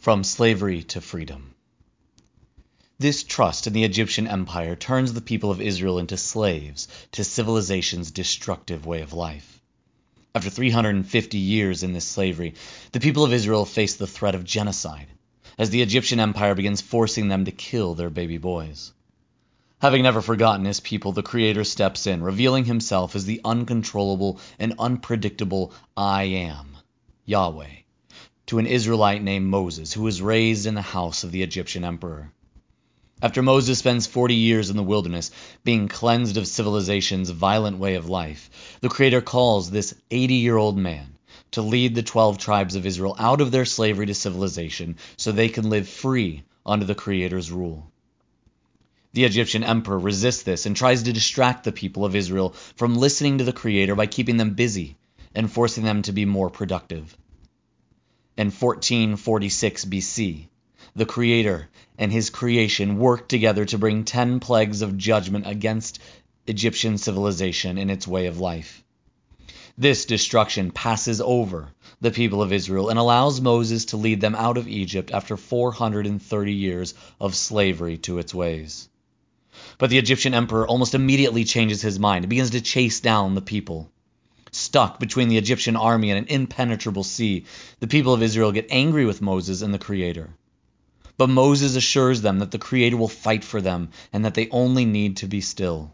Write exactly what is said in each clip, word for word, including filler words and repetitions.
From slavery to freedom. This trust in the Egyptian empire turns the people of Israel into slaves to civilization's destructive way of life. After three hundred fifty years in this slavery, the people of Israel face the threat of genocide, as the Egyptian empire begins forcing them to kill their baby boys. Having never forgotten his people, the Creator steps in, revealing himself as the uncontrollable and unpredictable I Am, Yahweh, to an Israelite named Moses, who was raised in the house of the Egyptian emperor. After Moses spends forty years in the wilderness, being cleansed of civilization's violent way of life, the Creator calls this eighty-year-old man to lead the twelve tribes of Israel out of their slavery to civilization so they can live free under the Creator's rule. The Egyptian emperor resists this and tries to distract the people of Israel from listening to the Creator by keeping them busy and forcing them to be more productive. In fourteen forty-six B C, the Creator and his creation worked together to bring ten plagues of judgment against Egyptian civilization and its way of life. This destruction passes over the people of Israel and allows Moses to lead them out of Egypt after four hundred thirty years of slavery to its ways. But the Egyptian emperor almost immediately changes his mind and begins to chase down the people. Stuck between the Egyptian army and an impenetrable sea, the people of Israel get angry with Moses and the Creator. But Moses assures them that the Creator will fight for them and that they only need to be still.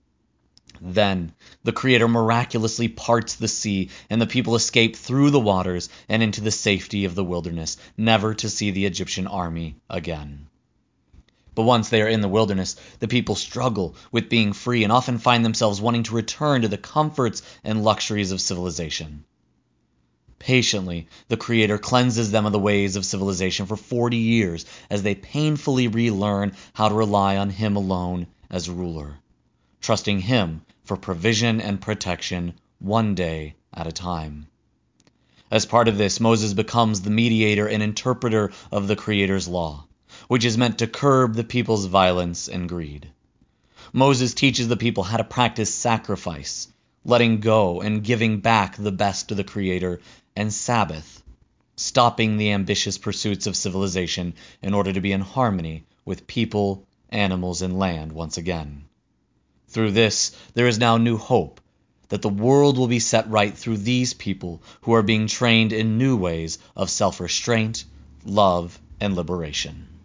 Then the Creator miraculously parts the sea, and the people escape through the waters and into the safety of the wilderness, never to see the Egyptian army again. But once they are in the wilderness, the people struggle with being free and often find themselves wanting to return to the comforts and luxuries of civilization. Patiently, the Creator cleanses them of the ways of civilization for forty years as they painfully relearn how to rely on Him alone as ruler, trusting Him for provision and protection one day at a time. As part of this, Moses becomes the mediator and interpreter of the Creator's law, which is meant to curb the people's violence and greed. Moses teaches the people how to practice sacrifice, letting go and giving back the best to the Creator, and Sabbath, stopping the ambitious pursuits of civilization in order to be in harmony with people, animals, and land once again. Through this, there is now new hope that the world will be set right through these people who are being trained in new ways of self-restraint, love, and liberation.